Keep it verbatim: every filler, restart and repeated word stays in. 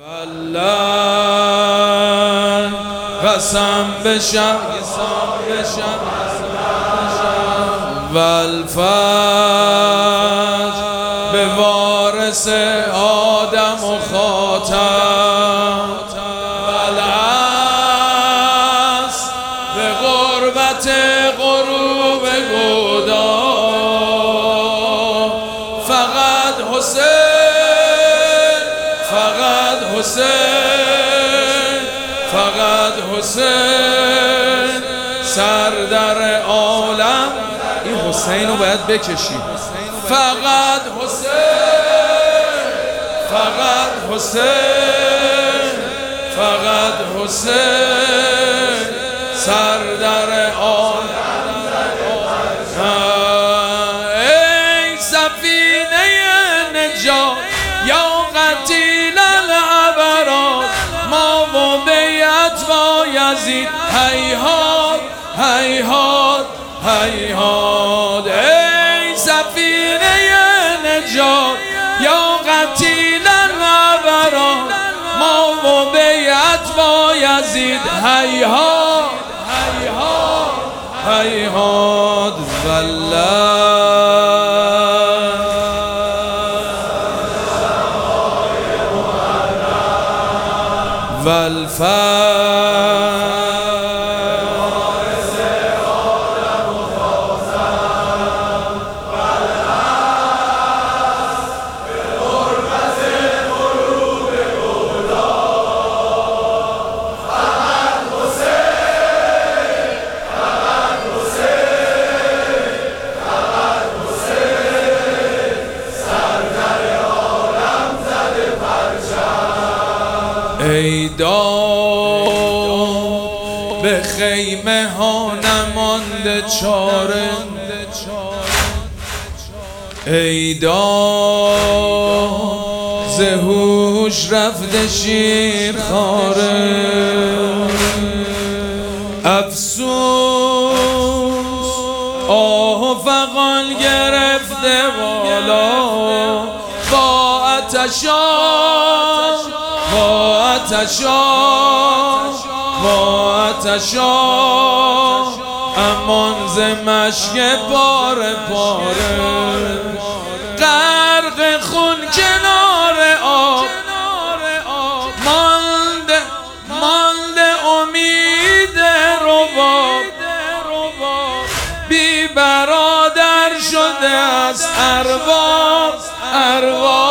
والله قسم بشم قسم بشم والفجر به وارث آدم و خاتم والعصر به غربت غروب گدا فقط حسین فقط حسین فقط حسین سردر عالم. این حسین رو باید بکشی. فقط حسین فقط حسین فقط حسین سردر عالم. ای سفینه نجات یا قتیل العبرات ما و بیعت با یزید هیهات هیهات هیهات. ای سفینه نجات یا قتیل العبرات ما و بیعت با یزید هیهات هیهات هیهات. والله والفجر ای داد به خیمه ها نمانده چاره ای داد ز هوش رفته شیر خواره افسوس آه و فغان گرفته بالا با آتشان با آتشان با آتشان امان ز مشک پاره پاره غرق خون کنار آب مانده مانده امید رباب بی برادر شده از ارواح ارواح